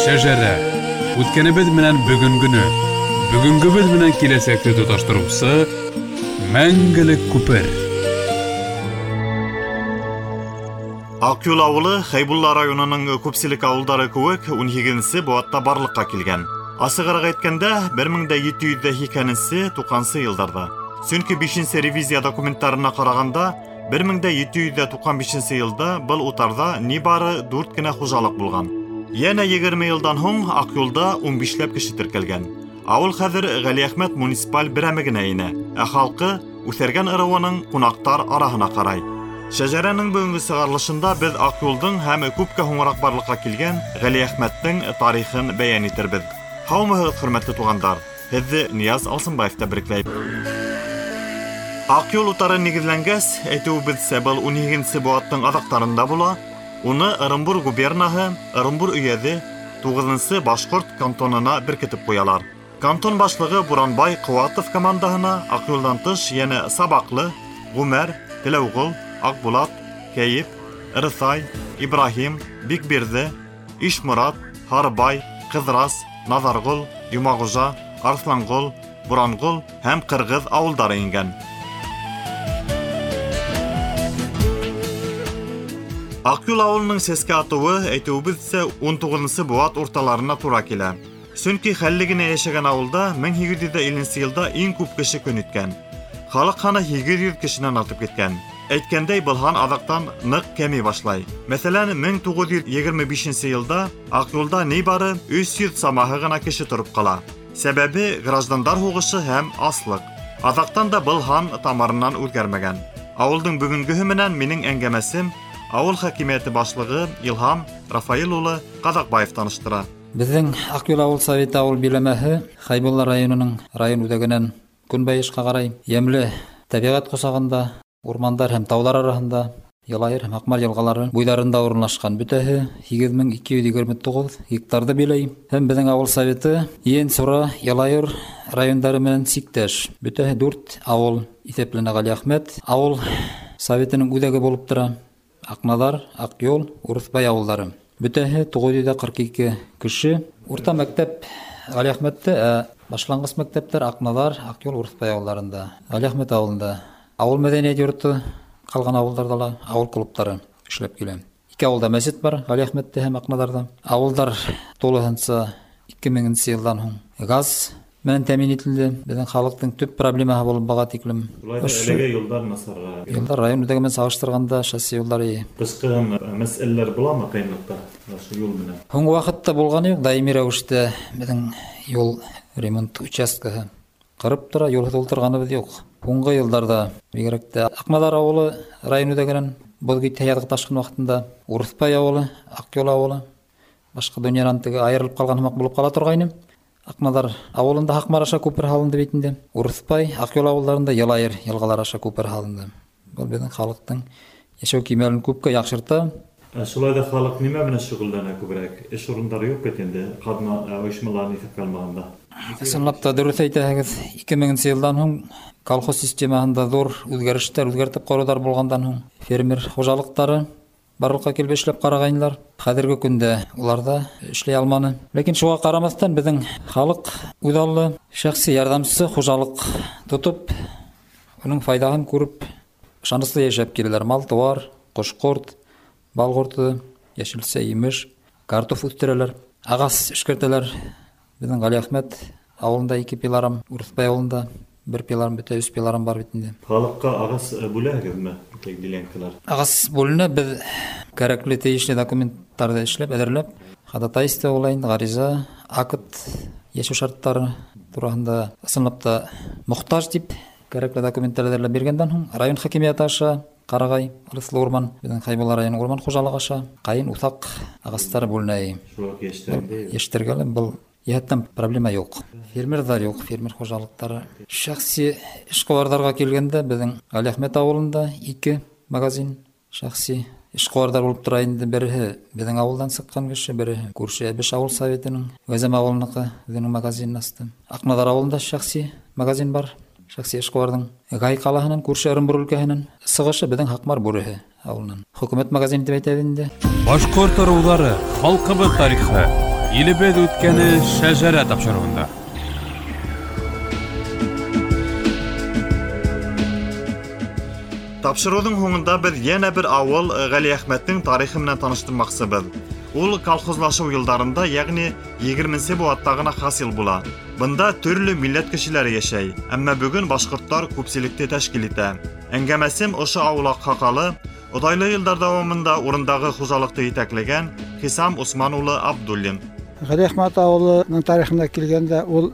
Шәжәрә. Үткәнебез менән бүгенгене, бүгенгебез менән киләсәкне тоташтыручы мәңгелек күпер. Акюл авылы Хайбулла районының күпселек авылдары кеүек 12-нче буатта барлыкка килгән. Асыгырак әйткәндә 1792 елларда. Чөнки 5-нче ревизия документларына караганда 1795 елда был утарда нибары 4 кенә хуҗалык булган. Яна 20 елдан һоң Акюлда 15ләп кеше теркәлгән. Авыл хәзер Галиәхмәт муниципаль берәмегенә инә, ә халкы үсәргән ырыуының кунактар арасына карай. Шәҗәрәнең бүгенге сыгарлышында без Акюлдың һәм күпкә һуңрак барлыкка килгән Галиәхмәттең тарихын бәян итәрбез. Һаумыгыз, хөрмәтле тугандар, һезне Нияз Алсынбаев тәбрикләй. Акюл утары нигезләнгәс, әйтүебезчә, был 12-нче буаттың азактарында була. Уны Ырымбур губернаһы, Ырымбур өязе 9-нчы Башкорт кантонына беркетеп куялар. Кантон башлыгы Буранбай Куатов командаһына Акюлдан тыш яна Сабаклы, Гумәр, Теләүгөл, Акбулат, Кәйеп, Рысай, Ибраһим, Бикберде, Ишмурат, Харбай, Кызрас, Назаргөл, Юмагужа, Арслангөл, Бурангөл һәм Кыргыз авылдары ингән. Акюл авылының сәскә атуы әйтүебезчә 19-нчы буат урталарына туры килә. Чөнки хәллегенә яшәгән авылда 1850 елда иң күп кеше көн иткән. Халык ханы 800 кешенән артып киткән. Әйткәндәй, был хан азактан нык кәми башлай. Мәсәлән, 1925 елда Акюлда нибары 300 самаһы гына кеше торып кала. Сәбәбе граждандар хугышы һәм аслык. Азактан да был хан тамырыннан үзгәрмәгән. Авылдың бүгенгеһе менән минең әңгәмәсем авыл хакимияте башлыгы Илһам Рафаил улы Казакбаев таныштыра. Безнең Акюл авыл советы авыл биләмәһе Хайбулла районының район үдәгенән көнбайышка карай ямьле табигать кусагында, урмандар һәм таулар арасында, Ялайыр һәм Акмар елгалары буйларында урнашкан. Бүтәһе 8229 гектарды биләй. Һәм безнең авыл советы Иен Сура, Ялайыр райондары менән сиктәш. Бүтәһе 4 авыл исәпләнә. Галиәхмәт авыл советының үдәге булып тора. Акнадар, Акъюл, Урыспай авылдары. Бүтәһе 942 кеше. Урта мәктәп Галиәхмәттә, башлангыч мәктәптәр Акнадар, Акъюл, Урыспай авылларында. Галиәхмәт авылында авыл мәдәният йорты, калган авылдарда ла авыл клублары эшләп килә. Ике авылда мәчет бар, Галиәхмәттә һәм Акнадарда. Авылдар тулыһынча 2000 елдан һуң газ менән тәэмин ителде. Безнең халыктың төп проблемаһы булып бага тиклем. Әлеге юлдар насарга. Юлдар район үдәге менән сагыштырганда шоссе юллары Кышкы мәсьәләләр буламы кыйммәттә? Шул юл менән. Һуңгы вакытта булганы юк, даими рәвештә безнең юл ремонт участкаһы кырып тора, юл тултырганыбыз юк. Һуңгы елларда бигрәк тә Акнадар авылы район үдәгенән булгы тәйяргы ташкын вакытында Урыспай авылы, Акъюл авылы башка дөньядан теге аерылып калган хымак булып кала торгайны. Акнадар авылында Хакмар аша күпер халынды битендә. Урыспай, Акъюл авылларында Ялайыр елгалары аша күпер халынды. Бу безнең халыктың яшәү кимәлен күпкә яхшырта. Шулай да халык нимә белән шөгыльләнә күбрәк? Эш урыннары юк бит инде. Кадна оешмаларны исәпкә алмаганда. Чынлап та дөрес әйтәһегез, 2000 елдан һуң колхоз системаһында зур үзгәрешләр, үзгәртеп караулар булгандан һуң фермер хуҗалыктары барлыкка килеп эшләп караганнар. Хәзерге көндә уларда эшләй алманы. Ләкин шуңа карамастан безнең халык үҙаллы шәхси ярдәмчесе хуҗалык тотып, уның файдаһын күреп, ышанычлы яшәп киләләр. Мал-туар, кош-корт, бал-корты, яшелсә, имеш, картоф үстерәләр, агас эшкәртәләр. Безнең Галиәхмәт авылында 2 пиларым, Урыспай авылында 1 пиларым, бүтә 3 пиларым бар бит инде. Халыкка агас бүләгезме? Тегдиләнкеләр. Агас бүленә, без кирәкле тиешле документларны эшләп, әзерләп, ходатайство булайын, гариза, акт, яшәү шартлары турында ысынлап та мохтаж дип кирәкле документларны биргәндән һуң район хакимияте аша Карагай, Рыслы урман, безнең Хайбулла районы урман хуҗалыгы аша кайын усак агастары бүленә. Шулай яшьтәргә. Яшьтәргә был яттан проблема юк. Фермерлар юк, фермер хуҗалыктары. Шәхси эшкуарларга килгәндә безнең Галиәхмәт авылында 2 магазин шәхси эшкуарлар булып тора инде. Бере безнең авылдан чыккан кеше, бере күрше Әбеш авыл советының Вәзем авылныкы безнең магазин асты. Акнадар авылында шәхси магазин бар. Шәхси эшкуарларның Гай калаһынан күрше Ырымбур өлкәһеннән сыгышы безнең Хакмар бүрәһе авылынан. Хөкүмәт магазины дип әйтә инде. Башкорт ырулары, халкыбыз тарихы, Илебез үткәне шәҗәрә тапшыруында. Тапшырудың һуңында без яна бер авыл Гали Әхмәтнең тарихы белән таныштырмакчыбыз. Ул колхозлашуу елдарында, ягъни 20нче буатта гына хасил була. Бында төрле милләт кешеләре яшәй, әмма бүген башкортлар күпчелекне тәшкил итә. Әңгәмәсем ошо авылга хакалы, удайлы елдар дәвамында урындагы хуҗалыкты итәкләгән Хисам Усман улы Абдуллин. Гали Әхмәт авылының тарихына килгәндә, ул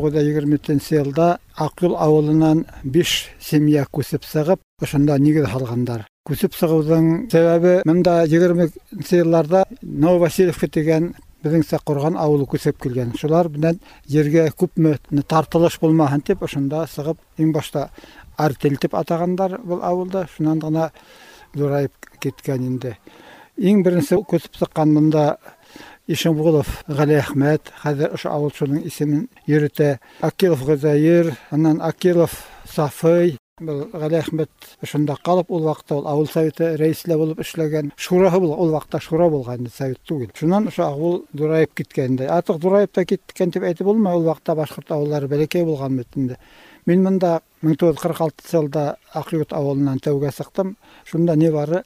1923 елда Акъюл авылынан 5 семья күсеп сыгып, ошонда нигез салгандар. Күсеп сыгудың сәбәбе, монда 20нче елларда Нововасильевка дигән безнеңсә курган авылы күсеп килгән. Шулар белән җиргә күпме тартылыш булмаһын дип, ошонда сыгып, иң башта артель дип атагандар бу авылда. Шуннан гына зурайып киткән инде. Иң беренче күсеп сыккан монда Ишембулов Гали Әхмәт, хәзер ошо авыл шуның исемен йөртә. Акилов Гызайыр, аннан Акилов Сафый. Гали Әхмәт шунда калып, ул вакытта ул авыл советы рәисле булып эшләгән. Шураһы бул, ул вакытта шура булган, совет түгел. Шуннан ошо авыл дурайып киткәнде. Артык дурайып та киткән дип әйтеп булмый, ул вакытта башкорт авыллары бәләкәй булган битендә. Мин монда 1946 елда Акъют авылынан тәүгә сыктым. Шунда не бары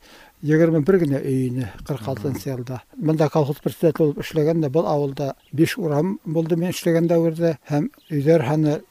21 генә өйне 46 елда. Монда колхоз председатель булып эшләгәндә, бу авылда 5 урам булды мен эшләгән дәврдә, һәм өйләр һаны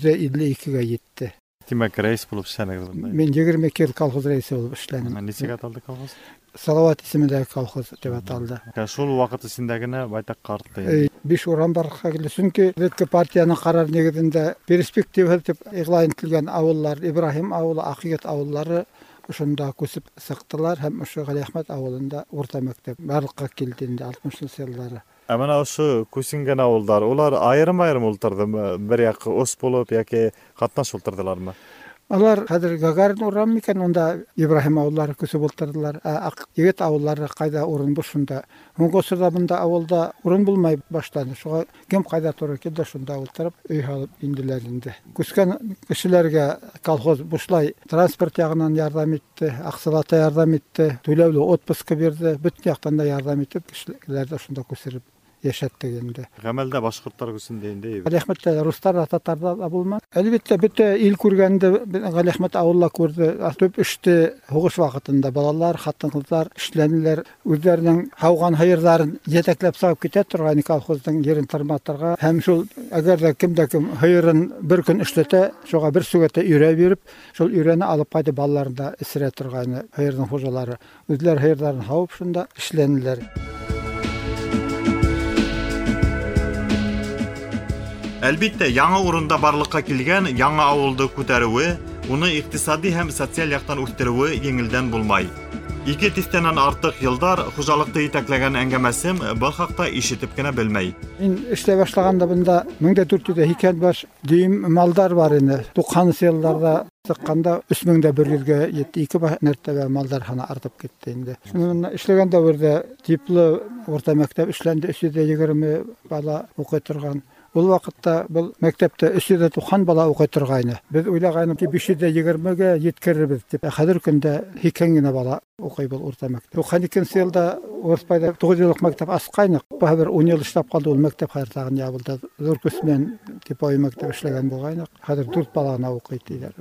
152гә җитте. Тимәк рәис булып эшләнегез монда. Мен 22 ел колхоз рәисе булып эшләдем. Ничек аталды колхоз? Салават исемендәге колхоз дип аталды. Шул вакыт исендә генә байтак картты. 5 урам бар хәле, чөнки Редке партияның карар нигезендә перспектива дип игълан ителгән авыллар, Ибраһим авылы, Акъют авыллары ошонда күсеп сыктылар, һәм ошо Гали Әхмәт авылында урта мәктәп барлыкка килде инде 60 еллары. Әмма ошо күсенгән авылдар, улар айрым-айрым ултырдымы? Бер як ос булып яки катнаш ултырдылармы? Алар хәзер Гагарин урам микән, онда Ибраһим авыллары күсеп ултырдылар. Акъют авыллары кайда урын бу шунда. Моңгол сырабында авылда урын булмай башлады. Шуга кем кайда туры килде, шунда ултырып өй алып инделәр инде. Күскән кешеләргә колхоз бушлай транспорт ягыннан ярдәм итте, аксалата ярдәм итте, түләүле отпуска бирде, бөтен яктан да ярдәм итеп кешеләрдә шунда күсереп яшәттек инде. Гамәлдә башкортлар күсендә инде. Гали Әхмәт руслар, татарлар да булмады. Әлбәттә, бөтен ил күргәндә Гали Әхмәт авылла күрде. Төп эште һугыш вакытында балалар, хатын-кызлар эшләнеләр, үзләренең хауган хәерләрен җитәкләп сагып китә торган колхоздың йөрен торматырга. Һәм шул әгәр дә кемдә кем хәерен бер көн эшләтә, шуга бер сүгәтә өйрә биреп, шул өйрәне алып кайтып балаларын да исерә торган хәернең хуҗалары. Үзләр хәерләрен хавып шунда эшләнеләр. Әлбәттә, яңа урында барлыкка килгән яңа авылды күтәрүе, уны икътисади һәм социаль яктан үстерүе еңелдән булмай. 2 тиштәннән артык елдар хуҗалыкты итәкләгән әңгәмәсем бу хакта ишетеп кенә белмәй. Мин эшләй башлаганда бunda 1400 баш дүйім малдар бар иде. 90 елларда сыкканда 3100-гә җитте. 2 мәртәбә малдар хана артып китте инде. Шуны эшләгән дәврдә типлы орта мәктәп эшләнде, 320 бала укый торган. Ул вакытта бу мәктәптә 390 бала укый торган. Без уйлаган ки 520-гә җиткерербез дип. Хәзер көндә 2 генә бала укый бу орта мәктәп. 92 елда Орспайда 9 еллык мәктәп ачкайны. Бу хәзер 10 ел эшләп калды ул мәктәп хәзер тагын ябылды. Зур күсмен дип ой мәктәп эшләгән булган. Хәзер 4 баланы укый диләр.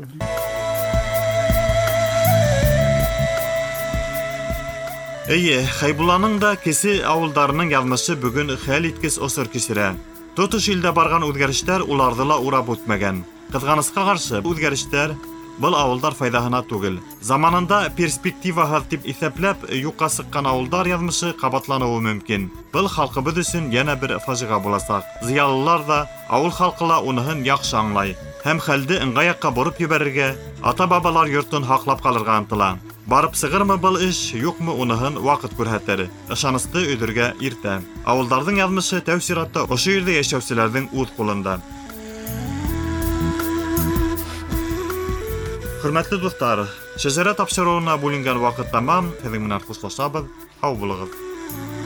Хайбулланың да кесе авылдарының язмышы бүген хәл иткес осыр кисерә. Тотыш илдә барган үзгәрешләр уларны ла урап үтмәгән. Кызганыска каршы, үзгәрешләр был авылдар файдаһына түгел. Заманында перспективаһыз дип исәпләп юкка сыккан авылдар язмышы кабатлануы мөмкин. Был халкыбыз өчен яна бер фаҗига буласак. Зыялылар да, авыл халкы ла уныһын яхшы аңлай. Һәм хәлде ыңгаякка борып ебәрергә, ата-бабалар йортын хаклап калырга ынтыла. Барып сыгырмы был эш, юкмы уныһын вакыт күрһәтер. Ышанысты өйдергә иртә. Авылдарның язмышы тәүсиратта ошо ердә яшәүчеләрнең үз кулында. Хөрмәтле дуслар, шәҗәрә тапшыруына бүленгән вакыт тамам. Һеҙҙең менән хушлашабыҙ. Һау булығыҙ.